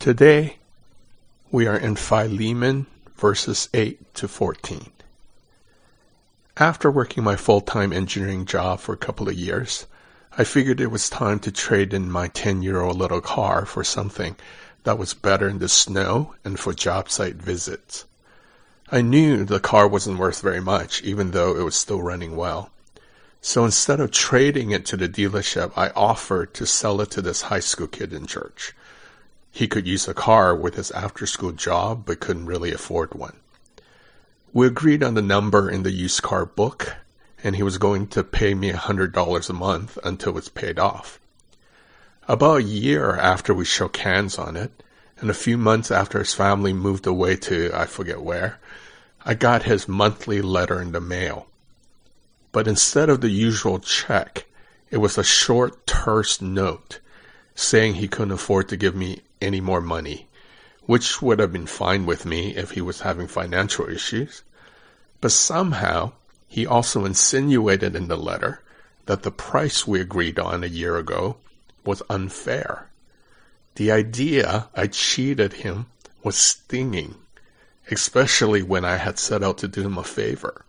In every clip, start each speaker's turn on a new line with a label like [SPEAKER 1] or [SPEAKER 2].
[SPEAKER 1] Today, we are in Philemon verses 8 to 14. After working my full-time engineering job for a couple of years, I figured it was time to trade in my 10-year-old little car for something that was better in the snow and for job site visits. I knew the car wasn't worth very much, even though it was still running well. So instead of trading it to the dealership, I offered to sell it to this high school kid in church. He could use a car with his after-school job, but couldn't really afford one. We agreed on the number in the used car book, and he was going to pay me $100 a month until it's paid off. About a year after we shook hands on it, and a few months after his family moved away to I forget where, I got his monthly letter in the mail. But instead of the usual check, it was a short, terse note saying he couldn't afford to give me any more money, which would have been fine with me if he was having financial issues. But somehow, he also insinuated in the letter that the price we agreed on a year ago was unfair. The idea I cheated him was stinging, especially when I had set out to do him a favor.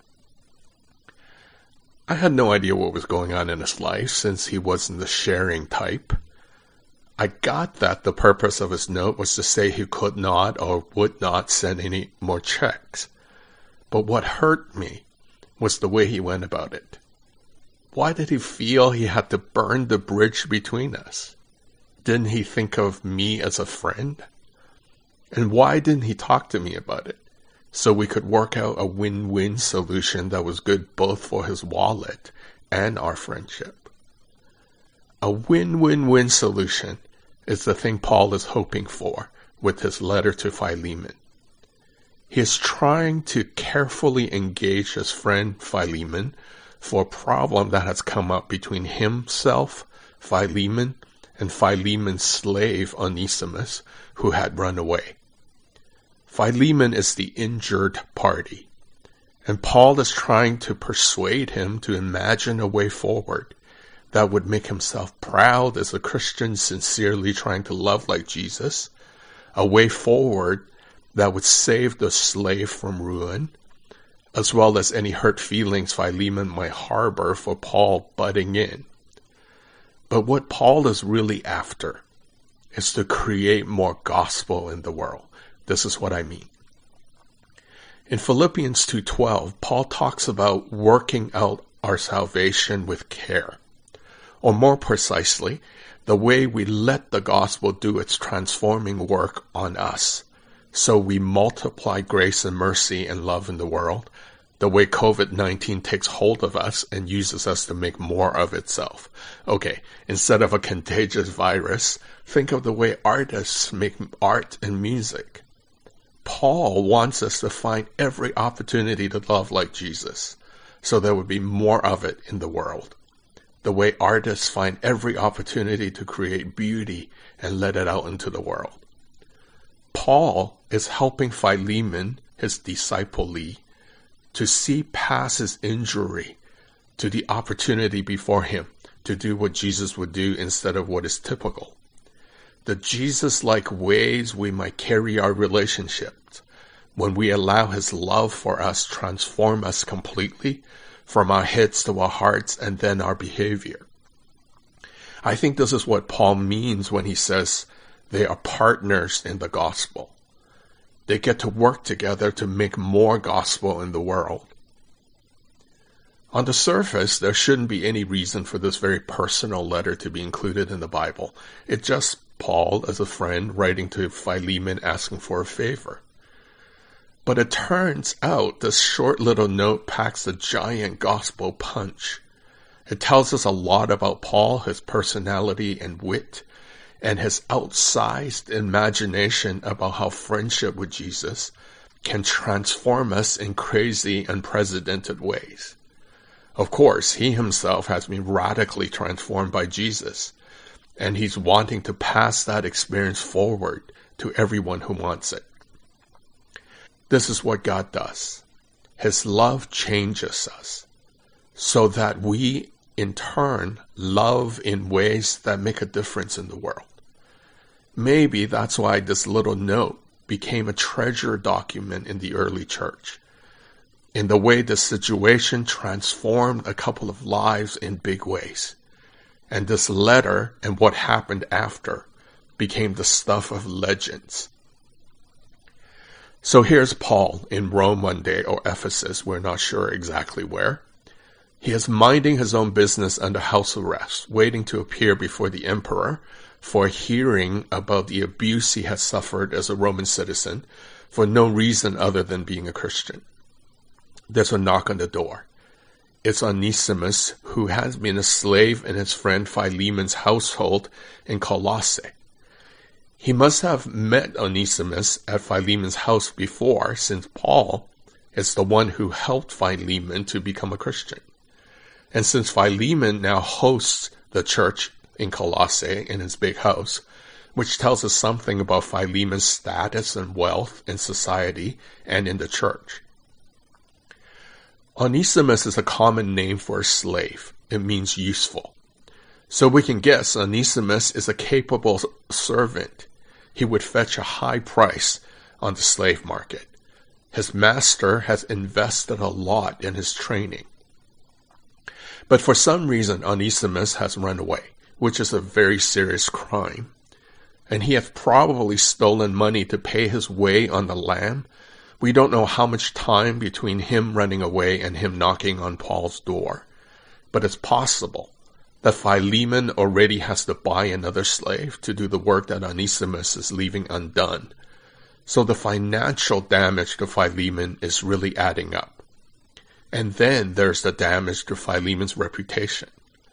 [SPEAKER 1] I had no idea what was going on in his life since he wasn't the sharing type. I got that the purpose of his note was to say he could not or would not send any more checks. But what hurt me was the way he went about it. Why did he feel he had to burn the bridge between us? Didn't he think of me as a friend? And why didn't he talk to me about it, so we could work out a win-win solution that was good both for his wallet and our friendship? A win-win-win solution is the thing Paul is hoping for with his letter to Philemon. He is trying to carefully engage his friend Philemon for a problem that has come up between himself, Philemon, and Philemon's slave Onesimus, who had run away. Philemon is the injured party, and Paul is trying to persuade him to imagine a way forward that would make himself proud as a Christian sincerely trying to love like Jesus, a way forward that would save the slave from ruin, as well as any hurt feelings Philemon might harbor for Paul butting in. But what Paul is really after is to create more gospel in the world. This is what I mean. In Philippians 2:12, Paul talks about working out our salvation with care. Or more precisely, the way we let the gospel do its transforming work on us, so we multiply grace and mercy and love in the world, the way COVID-19 takes hold of us and uses us to make more of itself. Okay, instead of a contagious virus, think of the way artists make art and music. Paul wants us to find every opportunity to love like Jesus, so there would be more of it in the world. The way artists find every opportunity to create beauty and let it out into the world. Paul is helping Philemon, his disciplee, to see past his injury to the opportunity before him to do what Jesus would do instead of what is typical. The Jesus-like ways we might carry our relationships when we allow his love for us transform us completely from our heads to our hearts and then our behavior. I think this is what Paul means when he says they are partners in the gospel. They get to work together to make more gospel in the world. On the surface, there shouldn't be any reason for this very personal letter to be included in the Bible. It's just Paul as a friend writing to Philemon asking for a favor. But it turns out this short little note packs a giant gospel punch. It tells us a lot about Paul, his personality and wit, and his outsized imagination about how friendship with Jesus can transform us in crazy, unprecedented ways. Of course, he himself has been radically transformed by Jesus, and he's wanting to pass that experience forward to everyone who wants it. This is what God does. His love changes us so that we, in turn, love in ways that make a difference in the world. Maybe that's why this little note became a treasure document in the early church, in the way this situation transformed a couple of lives in big ways. And this letter and what happened after became the stuff of legends. So here's Paul in Rome one day, or Ephesus, we're not sure exactly where. He is minding his own business under house arrest, waiting to appear before the emperor for a hearing about the abuse he has suffered as a Roman citizen for no reason other than being a Christian. There's a knock on the door. It's Onesimus, who has been a slave in his friend Philemon's household in Colossae. He must have met Onesimus at Philemon's house before, since Paul is the one who helped Philemon to become a Christian. And since Philemon now hosts the church in Colossae in his big house, which tells us something about Philemon's status and wealth in society and in the church. Onesimus is a common name for a slave. It means useful. So we can guess Onesimus is a capable servant. He would fetch a high price on the slave market. His master has invested a lot in his training. But for some reason, Onesimus has run away, which is a very serious crime. And he has probably stolen money to pay his way on the lam. We don't know how much time between him running away and him knocking on Paul's door. But it's possible that Philemon already has to buy another slave to do the work that Onesimus is leaving undone. So the financial damage to Philemon is really adding up. And then there's the damage to Philemon's reputation.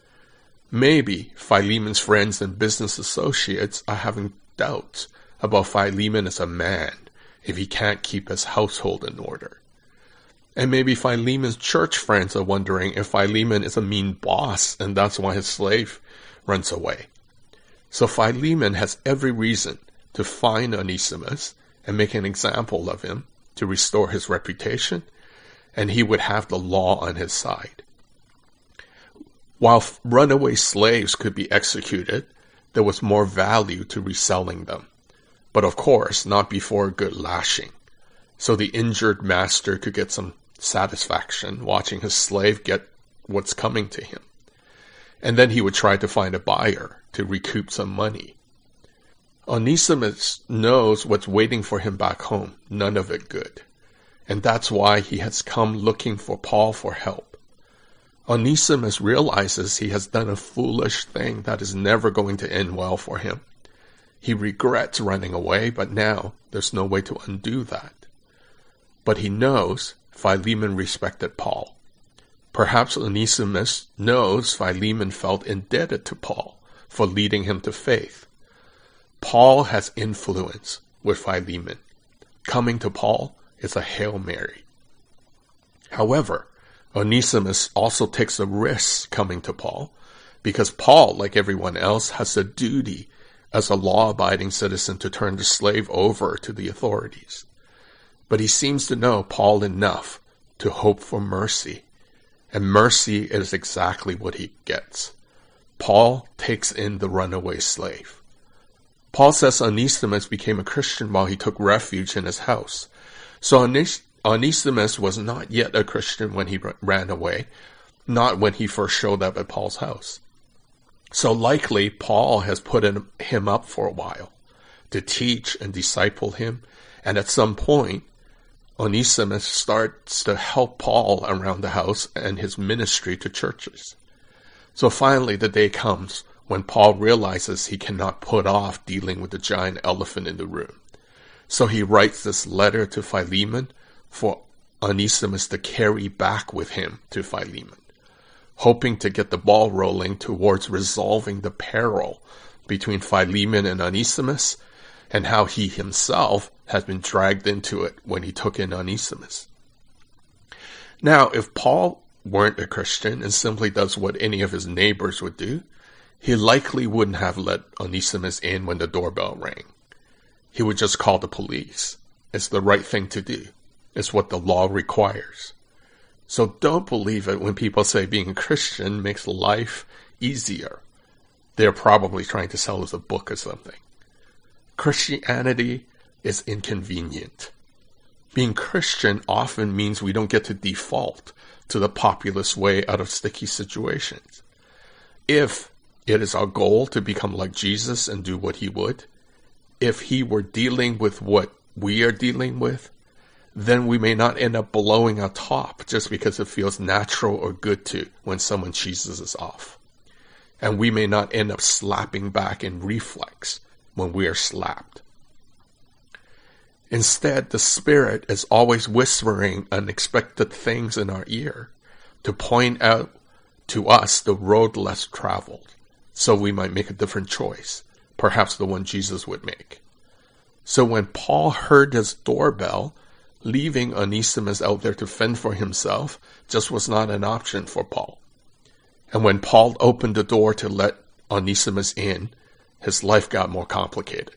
[SPEAKER 1] Maybe Philemon's friends and business associates are having doubts about Philemon as a man if he can't keep his household in order. And maybe Philemon's church friends are wondering if Philemon is a mean boss and that's why his slave runs away. So Philemon has every reason to find Onesimus and make an example of him to restore his reputation, and he would have the law on his side. While runaway slaves could be executed, there was more value to reselling them. But of course, not before a good lashing. So the injured master could get some satisfaction watching his slave get what's coming to him. And then he would try to find a buyer to recoup some money. Onesimus knows what's waiting for him back home, none of it good. And that's why he has come looking for Paul for help. Onesimus realizes he has done a foolish thing that is never going to end well for him. He regrets running away, but now there's no way to undo that. But he knows Philemon respected Paul. Perhaps Onesimus knows Philemon felt indebted to Paul for leading him to faith. Paul has influence with Philemon. Coming to Paul is a Hail Mary. However, Onesimus also takes a risk coming to Paul, because Paul, like everyone else, has a duty as a law-abiding citizen to turn the slave over to the authorities. But he seems to know Paul enough to hope for mercy, and mercy is exactly what he gets. Paul takes in the runaway slave. Paul says Onesimus became a Christian while he took refuge in his house. So Onesimus was not yet a Christian when he ran away, not when he first showed up at Paul's house. So likely Paul has put him up for a while to teach and disciple him, and at some point Onesimus starts to help Paul around the house and his ministry to churches. So finally the day comes when Paul realizes he cannot put off dealing with the giant elephant in the room. So he writes this letter to Philemon for Onesimus to carry back with him to Philemon, hoping to get the ball rolling towards resolving the peril between Philemon and Onesimus, and how he himself has been dragged into it when he took in Onesimus. Now, if Paul weren't a Christian and simply does what any of his neighbors would do, he likely wouldn't have let Onesimus in when the doorbell rang. He would just call the police. It's the right thing to do. It's what the law requires. So don't believe it when people say being a Christian makes life easier. They're probably trying to sell us a book or something. Christianity is inconvenient. Being Christian often means we don't get to default to the populist way out of sticky situations. If it is our goal to become like Jesus and do what he would, if he were dealing with what we are dealing with, then we may not end up blowing our top just because it feels natural or good to when someone cheeses us off. And we may not end up slapping back in reflex when we are slapped. Instead, the Spirit is always whispering unexpected things in our ear to point out to us the road less traveled, so we might make a different choice, perhaps the one Jesus would make. So when Paul heard his doorbell, leaving Onesimus out there to fend for himself just was not an option for Paul. And when Paul opened the door to let Onesimus in, his life got more complicated.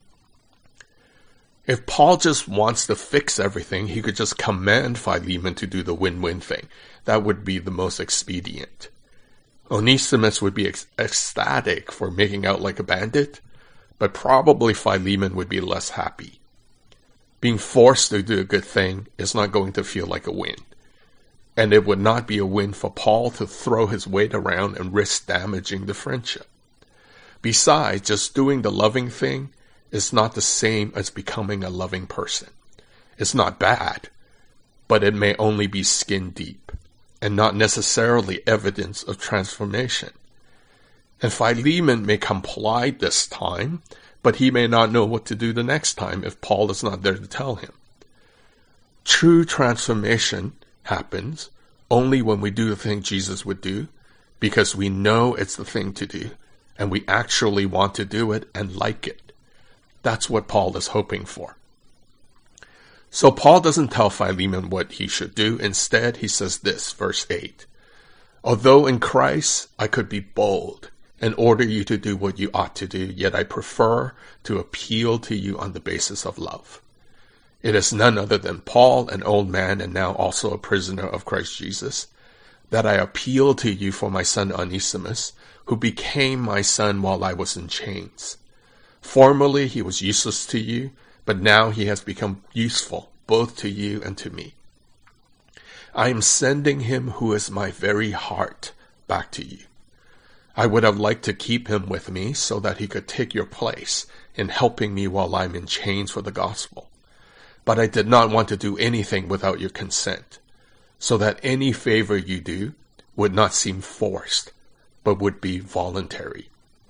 [SPEAKER 1] If Paul just wants to fix everything, he could just command Philemon to do the win-win thing. That would be the most expedient. Onesimus would be ecstatic for making out like a bandit, but probably Philemon would be less happy. Being forced to do a good thing is not going to feel like a win. And it would not be a win for Paul to throw his weight around and risk damaging the friendship. Besides, just doing the loving thing is not the same as becoming a loving person. It's not bad, but it may only be skin deep and not necessarily evidence of transformation. And Philemon may comply this time, but he may not know what to do the next time if Paul is not there to tell him. True transformation happens only when we do the thing Jesus would do, because we know it's the thing to do, and we actually want to do it and like it. That's what Paul is hoping for. So Paul doesn't tell Philemon what he should do. Instead, he says this, verse 8. Although in Christ I could be bold and order you to do what you ought to do, yet I prefer to appeal to you on the basis of love. It is none other than Paul, an old man and now also a prisoner of Christ Jesus, that I appeal to you for my son Onesimus, who became my son while I was in chains. Formerly he was useless to you, but now he has become useful both to you and to me. I am sending him who is my very heart back to you. I would have liked to keep him with me so that he could take your place in helping me while I'm in chains for the gospel. But I did not want to do anything without your consent, so that any favor you do would not seem forced, but would be voluntary.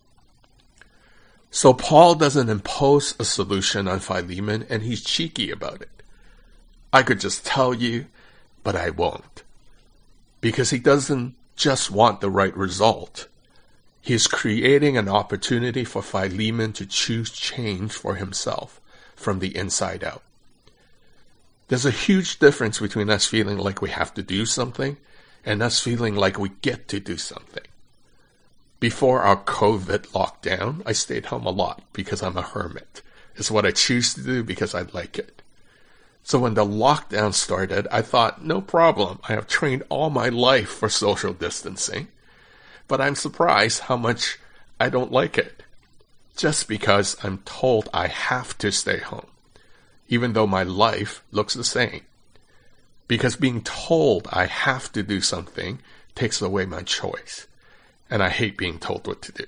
[SPEAKER 1] So Paul doesn't impose a solution on Philemon, and he's cheeky about it. I could just tell you, but I won't. Because he doesn't just want the right result. He's creating an opportunity for Philemon to choose change for himself from the inside out. There's a huge difference between us feeling like we have to do something and us feeling like we get to do something. Before our COVID lockdown, I stayed home a lot because I'm a hermit. It's what I choose to do because I like it. So when the lockdown started, I thought, no problem. I have trained all my life for social distancing. But I'm surprised how much I don't like it. Just because I'm told I have to stay home, even though my life looks the same. Because being told I have to do something takes away my choice. And I hate being told what to do.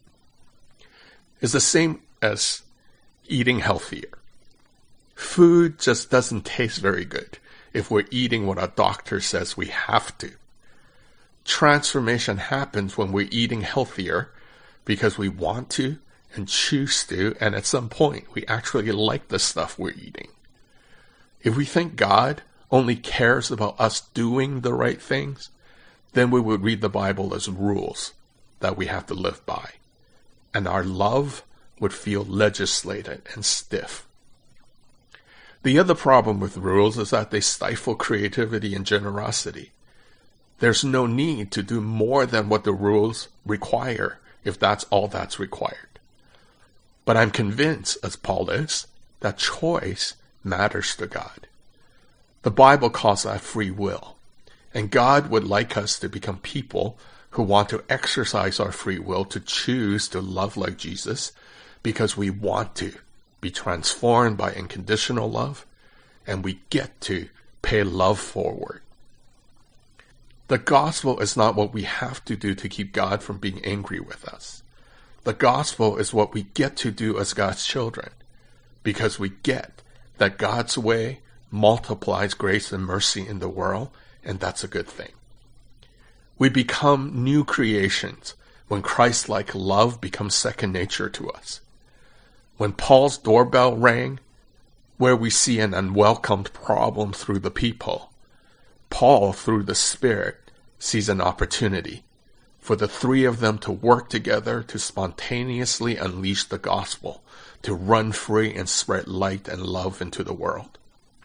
[SPEAKER 1] It's the same as eating healthier. Food just doesn't taste very good if we're eating what our doctor says we have to. Transformation happens when we're eating healthier because we want to and choose to, and at some point we actually like the stuff we're eating. If we think God only cares about us doing the right things, then we would read the Bible as rules that we have to live by. And our love would feel legislated and stiff. The other problem with rules is that they stifle creativity and generosity. There's no need to do more than what the rules require if that's all that's required. But I'm convinced, as Paul is, that choice matters to God. The Bible calls that free will. And God would like us to become people who want to exercise our free will to choose to love like Jesus because we want to be transformed by unconditional love, and we get to pay love forward. The gospel is not what we have to do to keep God from being angry with us. The gospel is what we get to do as God's children, because we get that God's way multiplies grace and mercy in the world, and that's a good thing. We become new creations when Christ-like love becomes second nature to us. When Paul's doorbell rang, where we see an unwelcomed problem through the people, Paul, through the Spirit, sees an opportunity for the three of them to work together to spontaneously unleash the gospel, to run free and spread light and love into the world.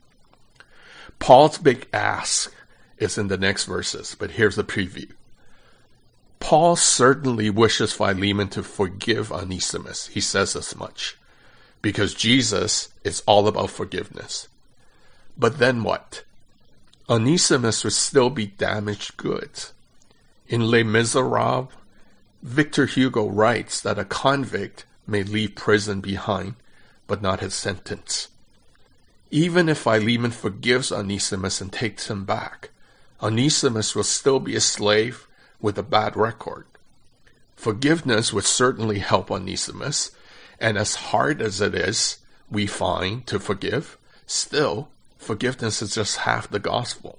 [SPEAKER 1] Paul's big ask is in the next verses, but here's a preview. Paul certainly wishes Philemon to forgive Onesimus. He says as much, because Jesus is all about forgiveness. But then what? Onesimus would still be damaged goods. In Les Miserables, Victor Hugo writes that a convict may leave prison behind, but not his sentence. Even if Philemon forgives Onesimus and takes him back, Onesimus will still be a slave with a bad record. Forgiveness would certainly help Onesimus, and as hard as it is, we find, to forgive, still, forgiveness is just half the gospel.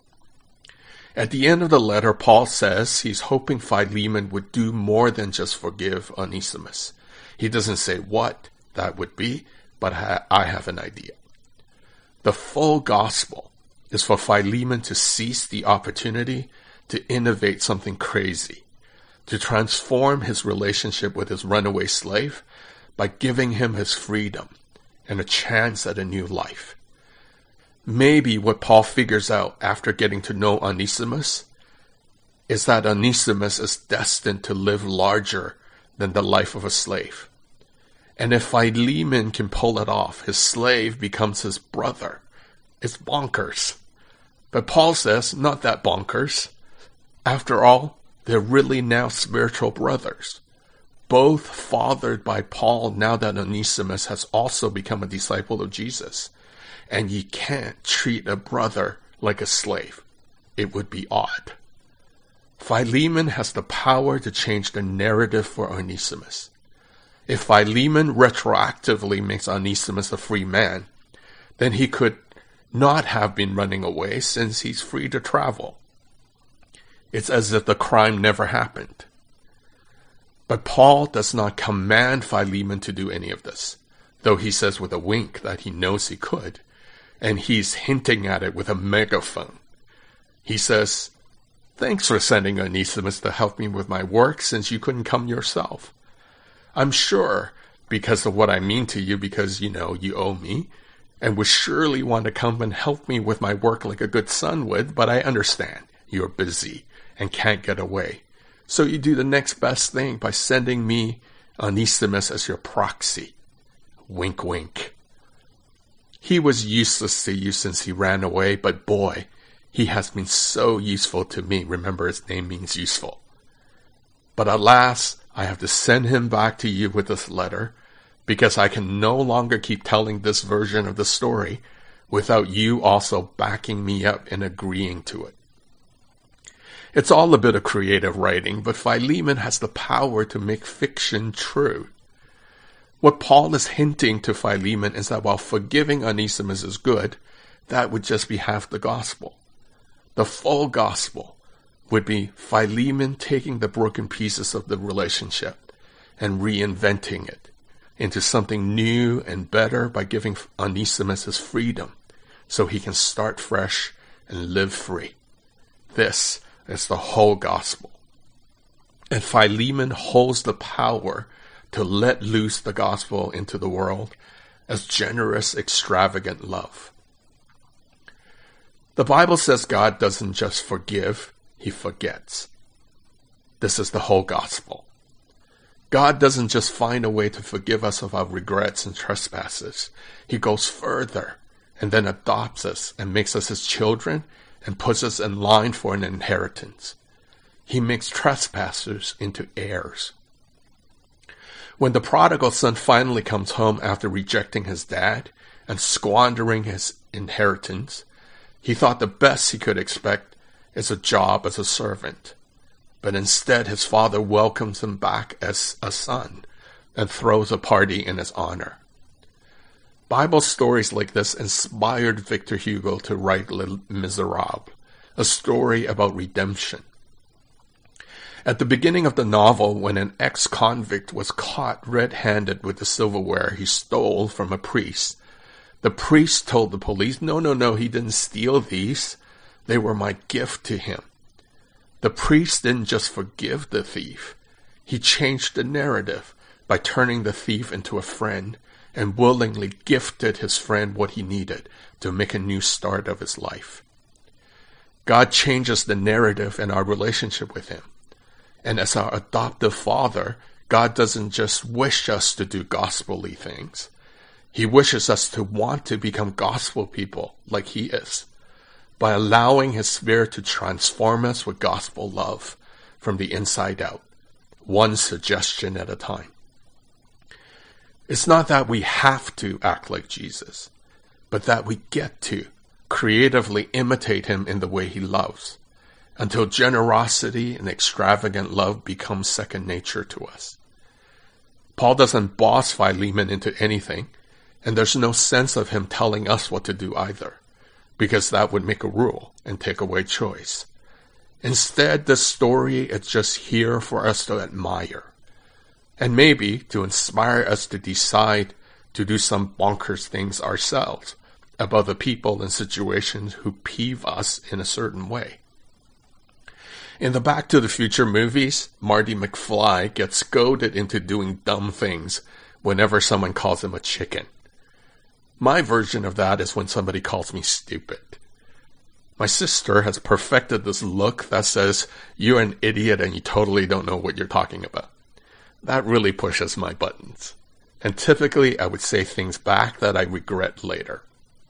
[SPEAKER 1] At the end of the letter, Paul says he's hoping Philemon would do more than just forgive Onesimus. He doesn't say what that would be, but I have an idea. The full gospel is for Philemon to seize the opportunity to innovate something crazy, to transform his relationship with his runaway slave by giving him his freedom and a chance at a new life. Maybe what Paul figures out after getting to know Onesimus is that Onesimus is destined to live larger than the life of a slave. And if Philemon can pull it off, his slave becomes his brother. It's bonkers. But Paul says, not that bonkers. After all, they're really now spiritual brothers, both fathered by Paul now that Onesimus has also become a disciple of Jesus. And you can't treat a brother like a slave. It would be odd. Philemon has the power to change the narrative for Onesimus. If Philemon retroactively makes Onesimus a free man, then he could not have been running away since he's free to travel. It's as if the crime never happened. But Paul does not command Philemon to do any of this, though he says with a wink that he knows he could, and he's hinting at it with a megaphone. He says, "Thanks for sending Onesimus to help me with my work since you couldn't come yourself. I'm sure, because of what I mean to you, because, you owe me, and would surely want to come and help me with my work like a good son would, but I understand you're busy and can't get away. So you do the next best thing by sending me Onesimus as your proxy." Wink, wink. He was useless to you since he ran away, but boy, he has been so useful to me. Remember, his name means useful. But alas, I have to send him back to you with this letter, because I can no longer keep telling this version of the story without you also backing me up and agreeing to it. It's all a bit of creative writing, but Philemon has the power to make fiction true. What Paul is hinting to Philemon is that while forgiving Onesimus is good, that would just be half the gospel. The full gospel would be Philemon taking the broken pieces of the relationship and reinventing it into something new and better by giving Onesimus his freedom so he can start fresh and live free. This is the whole gospel. And Philemon holds the power to let loose the gospel into the world as generous, extravagant love. The Bible says God doesn't just forgive, he forgets. This is the whole gospel. God doesn't just find a way to forgive us of our regrets and trespasses. He goes further and then adopts us and makes us his children and puts us in line for an inheritance. He makes trespassers into heirs. When the prodigal son finally comes home after rejecting his dad and squandering his inheritance, he thought the best he could expect is a job as a servant. But instead, his father welcomes him back as a son and throws a party in his honor. Bible stories like this inspired Victor Hugo to write Les Miserables, a story about redemption. At the beginning of the novel, when an ex-convict was caught red-handed with the silverware he stole from a priest, the priest told the police, no, he didn't steal these. They were my gift to him. The priest didn't just forgive the thief. He changed the narrative by turning the thief into a friend and willingly gifted his friend what he needed to make a new start of his life. God changes the narrative in our relationship with him. And as our adoptive father, God doesn't just wish us to do gospel-y things. He wishes us to want to become gospel people like he is, by allowing his Spirit to transform us with gospel love from the inside out, one suggestion at a time. It's not that we have to act like Jesus, but that we get to creatively imitate him in the way he loves, until generosity and extravagant love becomes second nature to us. Paul doesn't boss Philemon into anything, and there's no sense of him telling us what to do either, because that would make a rule and take away choice. Instead, the story is just here for us to admire, and maybe to inspire us to decide to do some bonkers things ourselves about the people and situations who peeve us in a certain way. In the Back to the Future movies, Marty McFly gets goaded into doing dumb things whenever someone calls him a chicken. My version of that is when somebody calls me stupid. My sister has perfected this look that says, "You're an idiot and you totally don't know what you're talking about." That really pushes my buttons. And typically I would say things back that I regret later.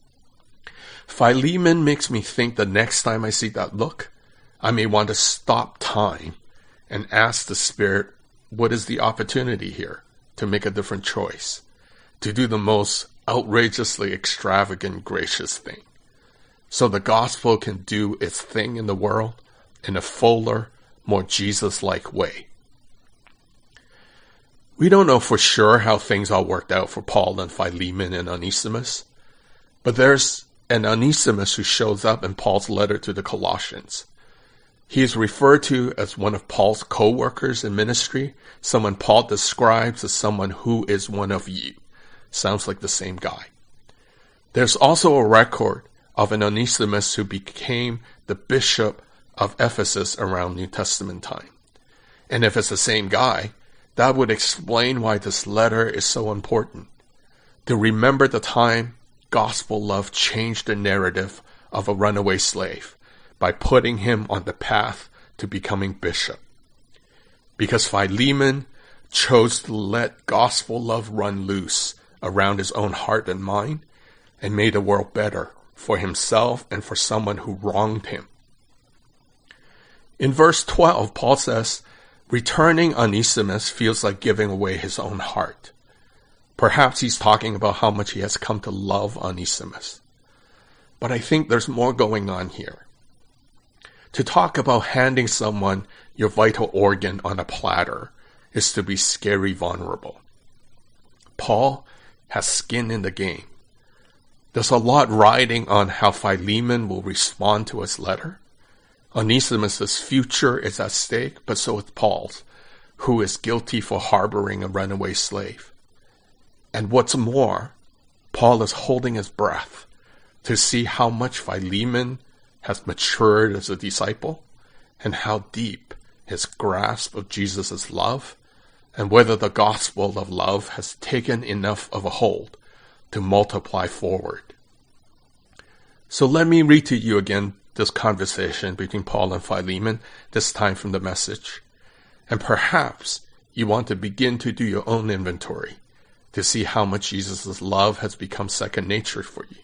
[SPEAKER 1] Philemon makes me think the next time I see that look, I may want to stop time and ask the Spirit, what is the opportunity here to make a different choice, to do the most outrageously extravagant, gracious thing, so the gospel can do its thing in the world in a fuller, more Jesus-like way. We don't know for sure how things all worked out for Paul and Philemon and Onesimus, but there's an Onesimus who shows up in Paul's letter to the Colossians. He is referred to as one of Paul's co-workers in ministry, someone Paul describes as someone who is one of you. Sounds like the same guy. There's also a record of an Onesimus who became the bishop of Ephesus around New Testament time. And if it's the same guy, that would explain why this letter is so important. To remember the time gospel love changed the narrative of a runaway slave by putting him on the path to becoming bishop. Because Philemon chose to let gospel love run loose around his own heart and mind and made the world better for himself and for someone who wronged him. In verse 12, Paul says, returning Onesimus feels like giving away his own heart. Perhaps he's talking about how much he has come to love Onesimus. But I think there's more going on here. To talk about handing someone your vital organ on a platter is to be scary vulnerable. Paul has skin in the game. There's a lot riding on how Philemon will respond to his letter. Onesimus' future is at stake, but so is Paul's, who is guilty for harboring a runaway slave. And what's more, Paul is holding his breath to see how much Philemon has matured as a disciple and how deep his grasp of Jesus' love and whether the gospel of love has taken enough of a hold to multiply forward. So let me read to you again this conversation between Paul and Philemon, this time from the Message. And perhaps you want to begin to do your own inventory to see how much Jesus' love has become second nature for you.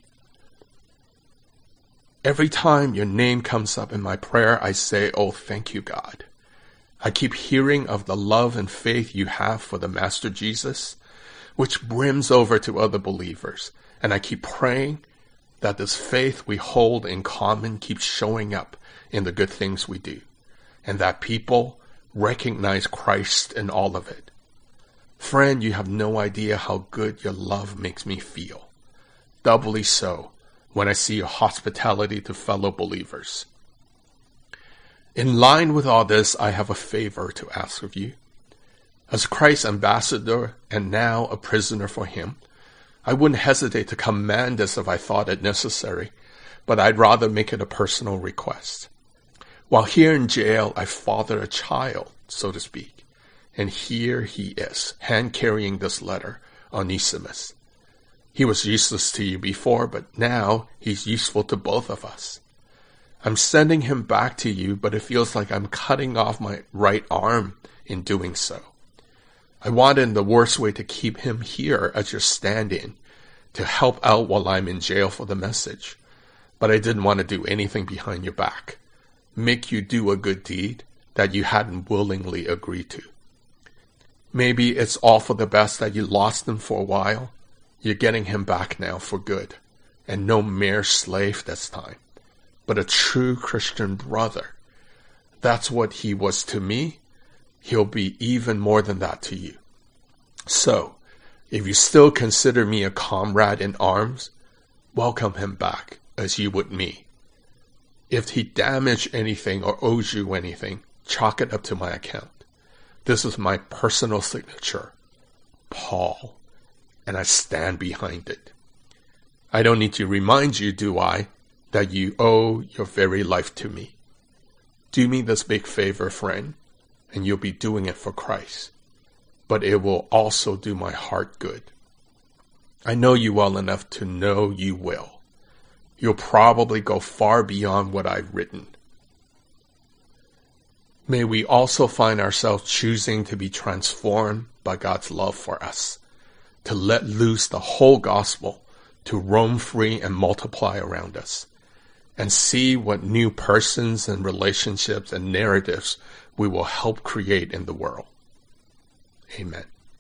[SPEAKER 1] Every time your name comes up in my prayer, I say, oh, thank you, God. I keep hearing of the love and faith you have for the Master Jesus, which brims over to other believers. And I keep praying that this faith we hold in common keeps showing up in the good things we do, and that people recognize Christ in all of it. Friend, you have no idea how good your love makes me feel. Doubly so when I see your hospitality to fellow believers. In line with all this, I have a favor to ask of you. As Christ's ambassador and now a prisoner for him, I wouldn't hesitate to command this if I thought it necessary, but I'd rather make it a personal request. While here in jail, I fathered a child, so to speak, and here he is, hand-carrying this letter, Onesimus. He was useless to you before, but now he's useful to both of us. I'm sending him back to you, but it feels like I'm cutting off my right arm in doing so. I wanted in the worst way to keep him here as your stand-in, to help out while I'm in jail for the message. But I didn't want to do anything behind your back, make you do a good deed that you hadn't willingly agreed to. Maybe it's all for the best that you lost him for a while. You're getting him back now for good, and no mere slave this time, but a true Christian brother. That's what he was to me. He'll be even more than that to you. So, if you still consider me a comrade in arms, welcome him back as you would me. If he damaged anything or owes you anything, chalk it up to my account. This is my personal signature, Paul, and I stand behind it. I don't need to remind you, do I, that you owe your very life to me. Do me this big favor, friend, and you'll be doing it for Christ. But it will also do my heart good. I know you well enough to know you will. You'll probably go far beyond what I've written. May we also find ourselves choosing to be transformed by God's love for us, to let loose the whole gospel, to roam free and multiply around us, and see what new persons and relationships and narratives we will help create in the world. Amen.